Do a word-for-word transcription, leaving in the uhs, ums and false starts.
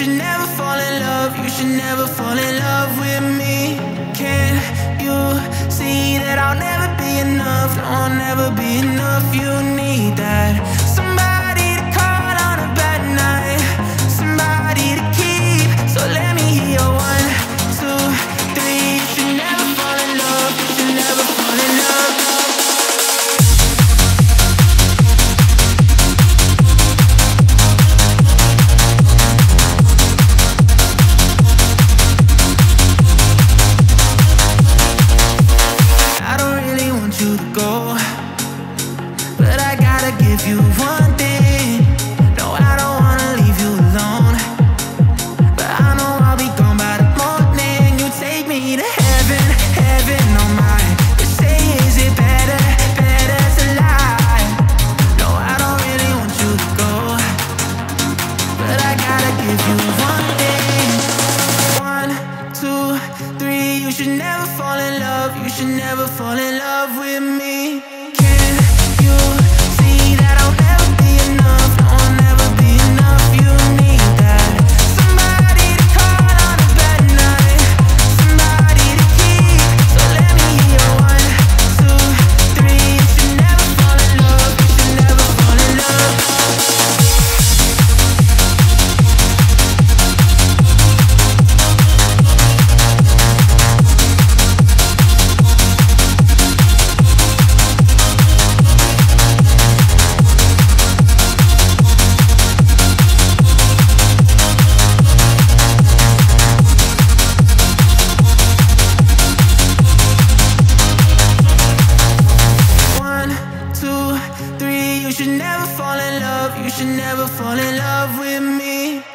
should never fall in love, you should never fall in love with me. Can't you see that I'll never be enough? No, I'll never be enough. You need that somebody to call on a bad night, somebody to keep. So let me hear your one, two, three. You should never fall in love, you should never fall in love. Give you one thing, no, I don't wanna leave you alone, but I know I'll be gone by the morning. You take me to heaven, heaven on mine. You say, is it better, better to lie? No, I don't really want you to go, but I gotta give you one thing. One, two, three. You should never fall in love, you should never fall in love with me. Can you that I'll never be enough? No, I'll never be enough. You need that somebody to call on a bad night, somebody to keep. So let me hear your one, two, three. You should never fall in love, you should never fall in love. You should never fall in love, you should never fall in love with me.